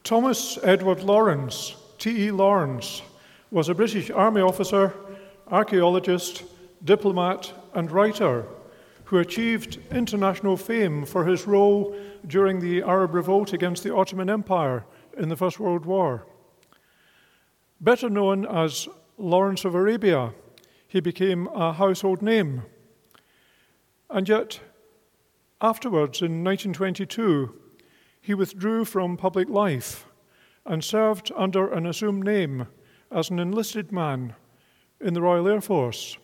Thomas Edward Lawrence, T.E. Lawrence, was a British Army officer, archaeologist, diplomat, and writer who achieved international fame for his role during the Arab revolt against the Ottoman Empire in the First World War. Better known as Lawrence of Arabia, he became a household name. And yet, afterwards, in 1922, he withdrew from public life and served under an assumed name as an enlisted man in the Royal Air Force.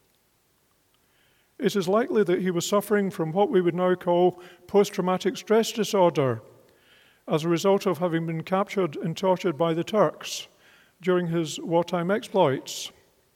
It is likely that he was suffering from what we would now call post-traumatic stress disorder as a result of having been captured and tortured by the Turks during his wartime exploits.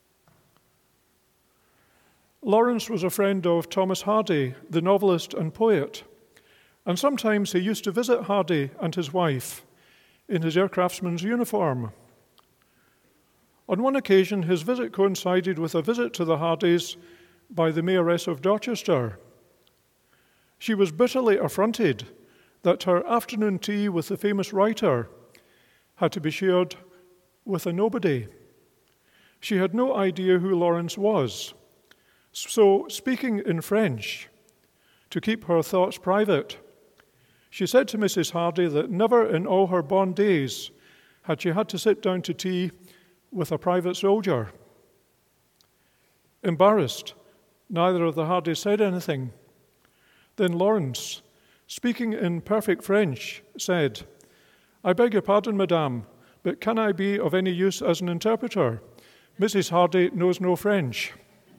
Lawrence was a friend of Thomas Hardy, the novelist and poet, and sometimes he used to visit Hardy and his wife in his aircraftsman's uniform. On one occasion, his visit coincided with a visit to the Hardys by the Mayoress of Dorchester. She was bitterly affronted that her afternoon tea with the famous writer had to be shared with a nobody. She had no idea who Lawrence was. So, speaking in French, to keep her thoughts private, she said to Mrs. Hardy that never in all her born days had she had to sit down to tea with a private soldier. Embarrassed, neither of the Hardys said anything. Then Lawrence, speaking in perfect French, said, "I beg your pardon, madame, but can I be of any use as an interpreter? Mrs. Hardy knows no French."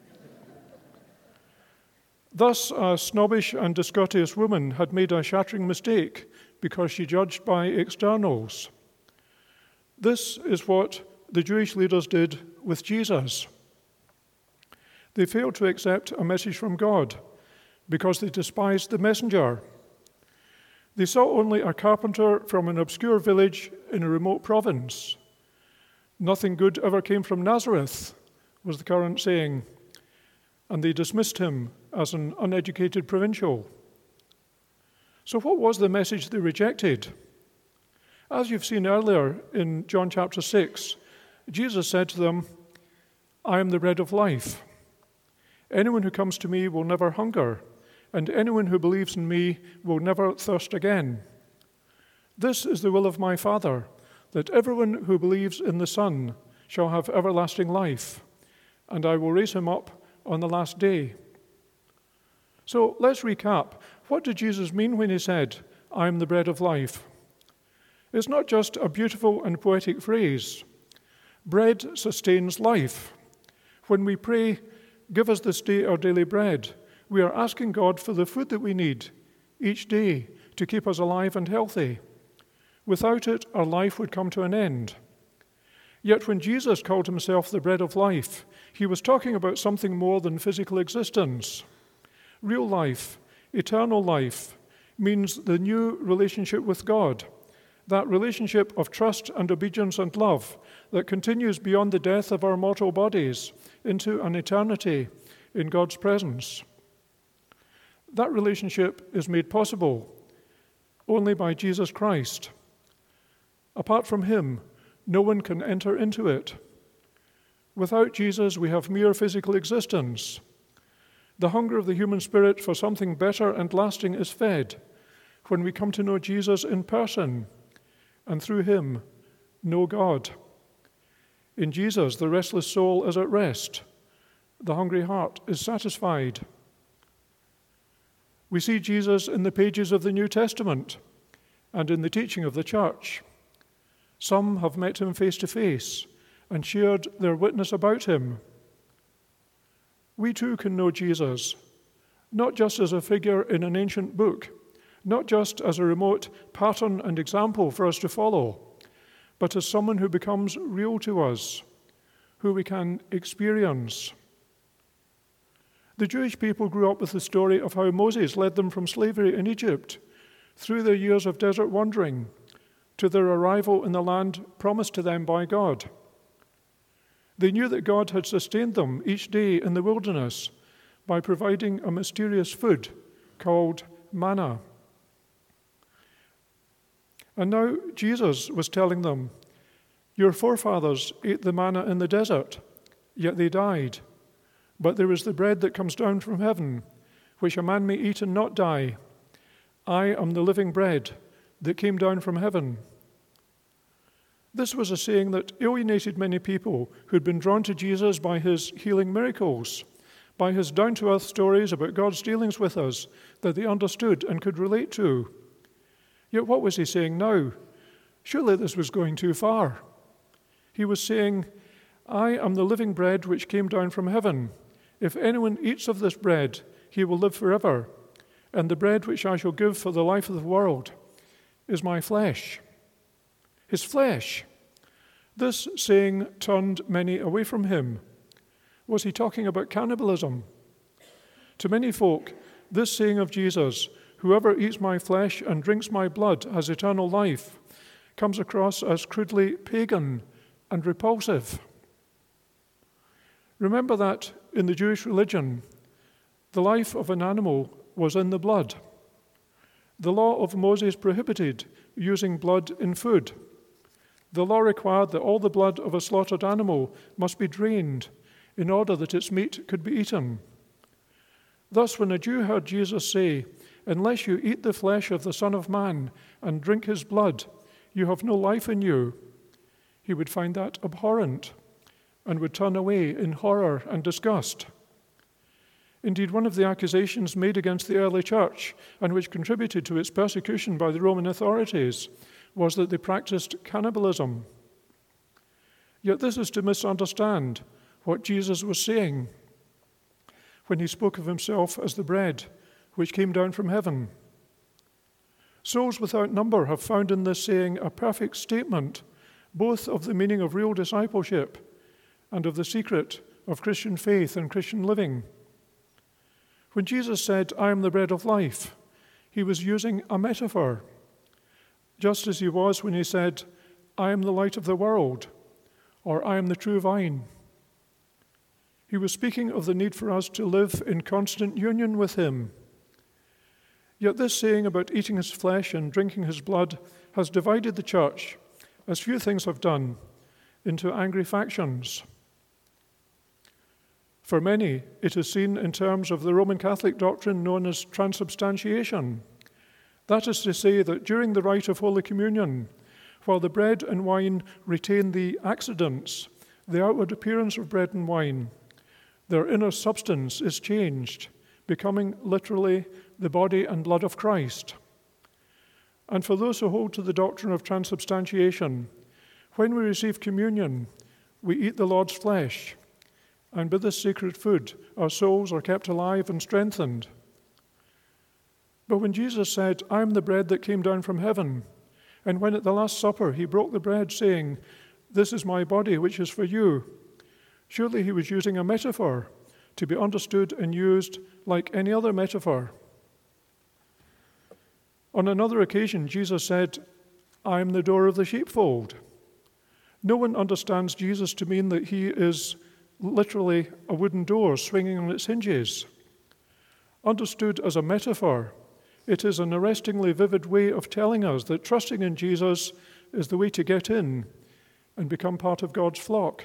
Thus, a snobbish and discourteous woman had made a shattering mistake because she judged by externals. This is what the Jewish leaders did with Jesus. They failed to accept a message from God because they despised the messenger. They saw only a carpenter from an obscure village in a remote province. "Nothing good ever came from Nazareth," was the current saying, and they dismissed him as an uneducated provincial. So what was the message they rejected? As you've seen earlier in John chapter 6, Jesus said to them, "I am the bread of life. Anyone who comes to me will never hunger, and anyone who believes in me will never thirst again. This is the will of my Father, that everyone who believes in the Son shall have everlasting life, and I will raise him up on the last day." So let's recap. What did Jesus mean when he said, "I am the bread of life"? It's not just a beautiful and poetic phrase. Bread sustains life. When we pray, "Give us this day our daily bread," we are asking God for the food that we need each day to keep us alive and healthy. Without it, our life would come to an end. Yet when Jesus called himself the bread of life, he was talking about something more than physical existence. Real life, eternal life, means the new relationship with God, that relationship of trust and obedience and love that continues beyond the death of our mortal bodies into an eternity in God's presence. That relationship is made possible only by Jesus Christ. Apart from him, no one can enter into it. Without Jesus, we have mere physical existence. The hunger of the human spirit for something better and lasting is fed when we come to know Jesus in person, and through him, know God. In Jesus, the restless soul is at rest. The hungry heart is satisfied. We see Jesus in the pages of the New Testament and in the teaching of the church. Some have met him face to face and shared their witness about him. We too can know Jesus, not just as a figure in an ancient book, not just as a remote pattern and example for us to follow, but as someone who becomes real to us, who we can experience. The Jewish people grew up with the story of how Moses led them from slavery in Egypt through their years of desert wandering to their arrival in the land promised to them by God. They knew that God had sustained them each day in the wilderness by providing a mysterious food called manna. And now Jesus was telling them, your forefathers ate the manna in the desert, yet they died. But there is the bread that comes down from heaven, which a man may eat and not die. I am the living bread that came down from heaven. This was a saying that alienated many people who'd been drawn to Jesus by his healing miracles, by his down-to-earth stories about God's dealings with us that they understood and could relate to. Yet what was he saying now? Surely this was going too far. He was saying, I am the living bread which came down from heaven. If anyone eats of this bread, he will live forever. And the bread which I shall give for the life of the world is my flesh. His flesh. This saying turned many away from him. Was he talking about cannibalism? To many folk, this saying of Jesus, whoever eats my flesh and drinks my blood has eternal life, comes across as crudely pagan and repulsive. Remember that in the Jewish religion, the life of an animal was in the blood. The law of Moses prohibited using blood in food. The law required that all the blood of a slaughtered animal must be drained in order that its meat could be eaten. Thus, when a Jew heard Jesus say, unless you eat the flesh of the Son of Man and drink his blood, you have no life in you, he would find that abhorrent and would turn away in horror and disgust. Indeed, one of the accusations made against the early church, and which contributed to its persecution by the Roman authorities, was that they practiced cannibalism. Yet this is to misunderstand what Jesus was saying when he spoke of himself as the bread which came down from heaven. Souls without number have found in this saying a perfect statement both of the meaning of real discipleship and of the secret of Christian faith and Christian living. When Jesus said, I am the bread of life, he was using a metaphor, just as he was when he said, I am the light of the world, or I am the true vine. He was speaking of the need for us to live in constant union with him. Yet this saying about eating his flesh and drinking his blood has divided the church, as few things have done, into angry factions. For many, it is seen in terms of the Roman Catholic doctrine known as transubstantiation. That is to say that during the rite of Holy Communion, while the bread and wine retain the accidents, the outward appearance of bread and wine, their inner substance is changed, becoming literally the body and blood of Christ. And for those who hold to the doctrine of transubstantiation, when we receive communion, we eat the Lord's flesh, and by this sacred food, our souls are kept alive and strengthened. But when Jesus said, I am the bread that came down from heaven, and when at the Last Supper he broke the bread, saying, this is my body, which is for you, surely he was using a metaphor to be understood and used like any other metaphor. On another occasion, Jesus said, I am the door of the sheepfold. No one understands Jesus to mean that he is literally a wooden door swinging on its hinges. Understood as a metaphor, it is an arrestingly vivid way of telling us that trusting in Jesus is the way to get in and become part of God's flock.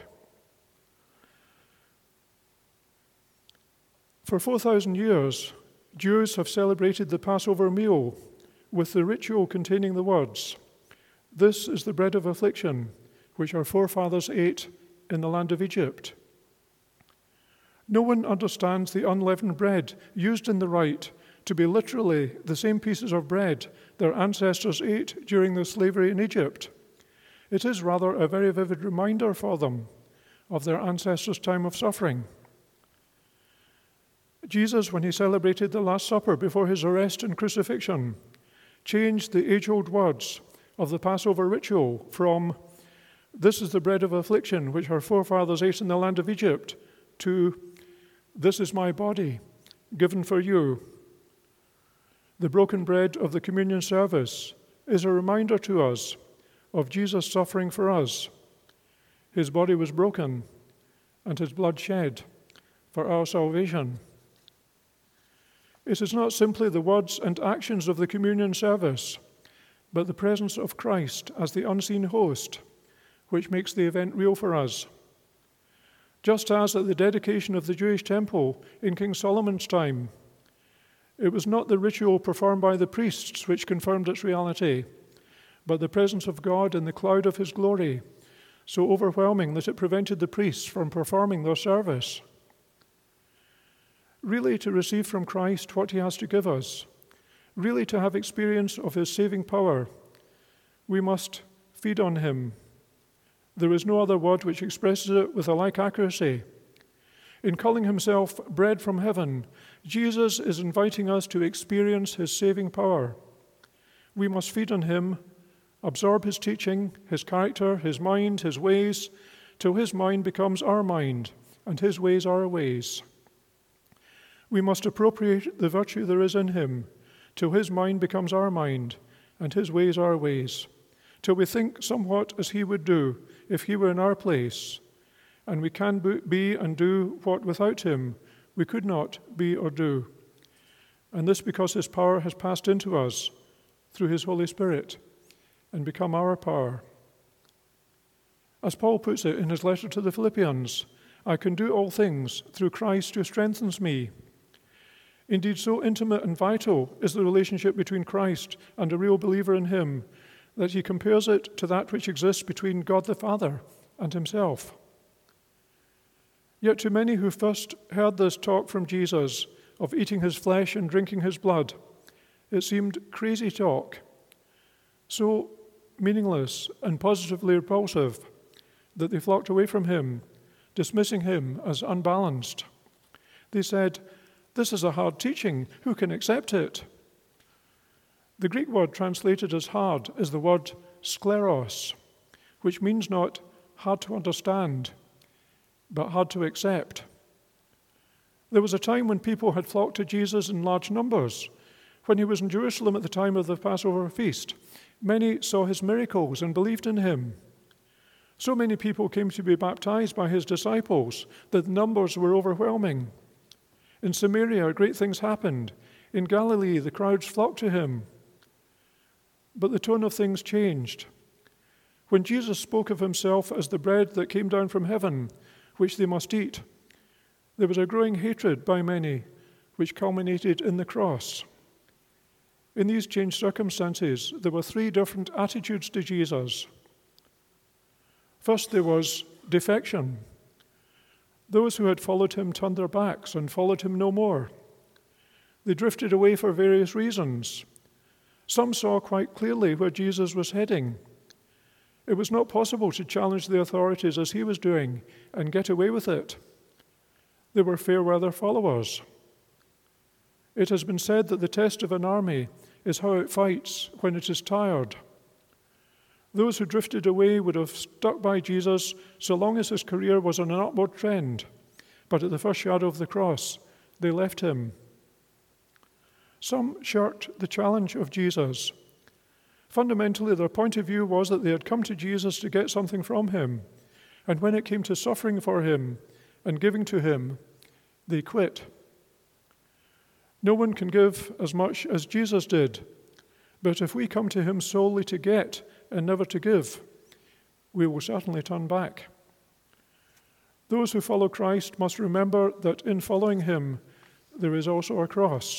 For 4,000 years, Jews have celebrated the Passover meal with the ritual containing the words, this is the bread of affliction, which our forefathers ate in the land of Egypt. No one understands the unleavened bread used in the rite to be literally the same pieces of bread their ancestors ate during their slavery in Egypt. It is rather a very vivid reminder for them of their ancestors' time of suffering. Jesus, when he celebrated the Last Supper before his arrest and crucifixion, changed the age-old words of the Passover ritual from, this is the bread of affliction which our forefathers ate in the land of Egypt, to, this is my body, given for you. The broken bread of the communion service is a reminder to us of Jesus suffering for us. His body was broken and his blood shed for our salvation. It is not simply the words and actions of the communion service, but the presence of Christ as the unseen host, which makes the event real for us. Just as at the dedication of the Jewish temple in King Solomon's time, it was not the ritual performed by the priests which confirmed its reality, but the presence of God in the cloud of his glory, so overwhelming that it prevented the priests from performing their service. Really, to receive from Christ what he has to give us, really to have experience of his saving power, we must feed on him. There is no other word which expresses it with a like accuracy. In calling himself bread from heaven, Jesus is inviting us to experience his saving power. We must feed on him, absorb his teaching, his character, his mind, his ways, till his mind becomes our mind and his ways our ways. We must appropriate the virtue there is in him, till his mind becomes our mind and his ways our ways, till we think somewhat as he would do if he were in our place, and we can be and do what without him we could not be or do. And this because his power has passed into us through his Holy Spirit and become our power. As Paul puts it in his letter to the Philippians, I can do all things through Christ who strengthens me. Indeed, so intimate and vital is the relationship between Christ and a real believer in him that he compares it to that which exists between God the Father and himself. Yet to many who first heard this talk from Jesus of eating his flesh and drinking his blood, it seemed crazy talk, so meaningless and positively repulsive that they flocked away from him, dismissing him as unbalanced. They said, "This is a hard teaching. Who can accept it?" The Greek word translated as hard is the word skleros, which means not hard to understand, but hard to accept. There was a time when people had flocked to Jesus in large numbers. When he was in Jerusalem at the time of the Passover feast, many saw his miracles and believed in him. So many people came to be baptized by his disciples that the numbers were overwhelming. In Samaria, great things happened. In Galilee, the crowds flocked to him. But the tone of things changed. When Jesus spoke of himself as the bread that came down from heaven, which they must eat, there was a growing hatred by many, which culminated in the cross. In these changed circumstances, there were three different attitudes to Jesus. First, there was defection. Those who had followed him turned their backs and followed him no more. They drifted away for various reasons. Some saw quite clearly where Jesus was heading. It was not possible to challenge the authorities as he was doing and get away with it. They were fair-weather followers. It has been said that the test of an army is how it fights when it is tired. Those who drifted away would have stuck by Jesus so long as his career was on an upward trend, but at the first shadow of the cross, they left him. Some shirked the challenge of Jesus. Fundamentally, their point of view was that they had come to Jesus to get something from him, and when it came to suffering for him and giving to him, they quit. No one can give as much as Jesus did, but if we come to him solely to get and never to give, we will certainly turn back. Those who follow Christ must remember that in following him, there is also a cross.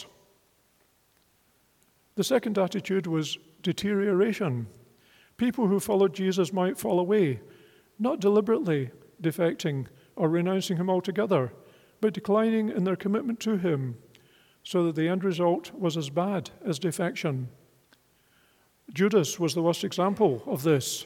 The second attitude was deterioration. People who followed Jesus might fall away, not deliberately defecting or renouncing him altogether, but declining in their commitment to him, so that the end result was as bad as defection. Judas was the worst example of this.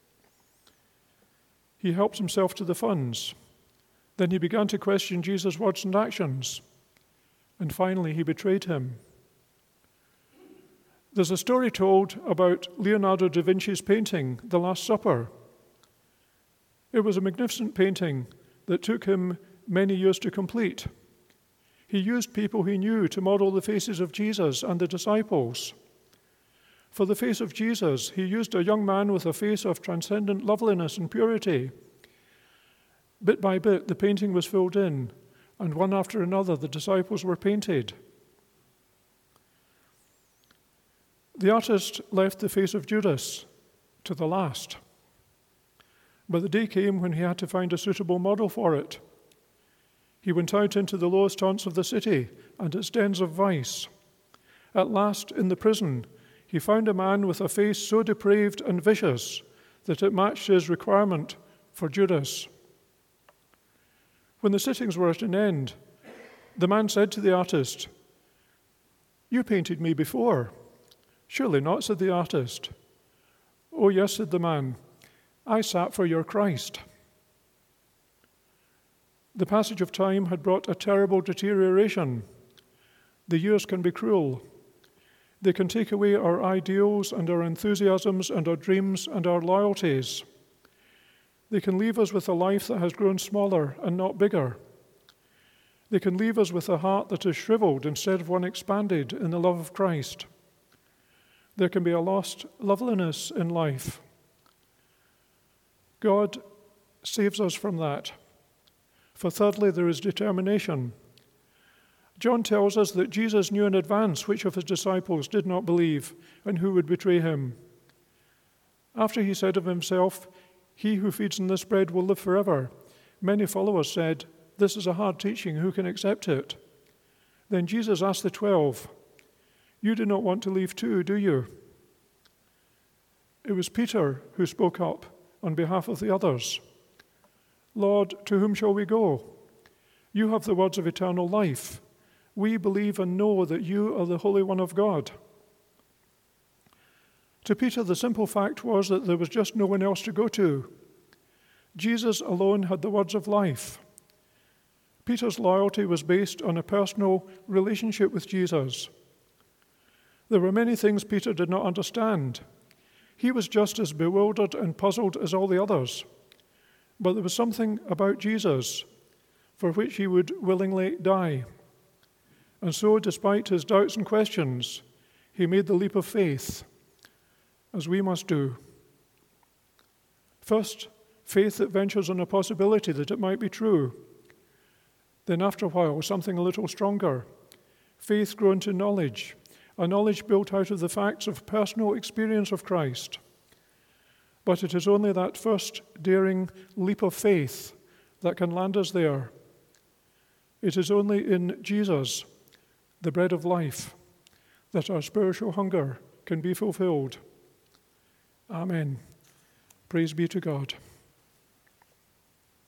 He helped himself to the funds. Then he began to question Jesus' words and actions. And finally, he betrayed him. There's a story told about Leonardo da Vinci's painting, The Last Supper. It was a magnificent painting that took him many years to complete. He used people he knew to model the faces of Jesus and the disciples. For the face of Jesus, he used a young man with a face of transcendent loveliness and purity. Bit by bit, the painting was filled in, and one after another, the disciples were painted. The artist left the face of Judas to the last. But the day came when he had to find a suitable model for it. He went out into the lowest haunts of the city and its dens of vice. At last, in the prison, he found a man with a face so depraved and vicious that it matched his requirement for Judas. When the sittings were at an end, the man said to the artist, "You painted me before." "Surely not," said the artist. "Oh, yes," said the man. "I sat for your Christ." The passage of time had brought a terrible deterioration. The years can be cruel. They can take away our ideals and our enthusiasms and our dreams and our loyalties. They can leave us with a life that has grown smaller and not bigger. They can leave us with a heart that is shriveled instead of one expanded in the love of Christ. There can be a lost loveliness in life. God saves us from that. For thirdly, there is determination. John tells us that Jesus knew in advance which of his disciples did not believe and who would betray him. After he said of himself, "He who feeds on this bread will live forever," many followers said, "This is a hard teaching, who can accept it?" Then Jesus asked the 12, "You do not want to leave too, do you?" It was Peter who spoke up on behalf of the others. "Lord, to whom shall we go? You have the words of eternal life. We believe and know that you are the Holy One of God." To Peter, the simple fact was that there was just no one else to go to. Jesus alone had the words of life. Peter's loyalty was based on a personal relationship with Jesus. There were many things Peter did not understand. He was just as bewildered and puzzled as all the others. But there was something about Jesus for which he would willingly die. And so, despite his doubts and questions, he made the leap of faith, as we must do. First, faith that ventures on a possibility that it might be true. Then after a while, something a little stronger. Faith grown to knowledge, a knowledge built out of the facts of personal experience of Christ. But it is only that first daring leap of faith that can land us there. It is only in Jesus, the bread of life, that our spiritual hunger can be fulfilled. Amen. Praise be to God.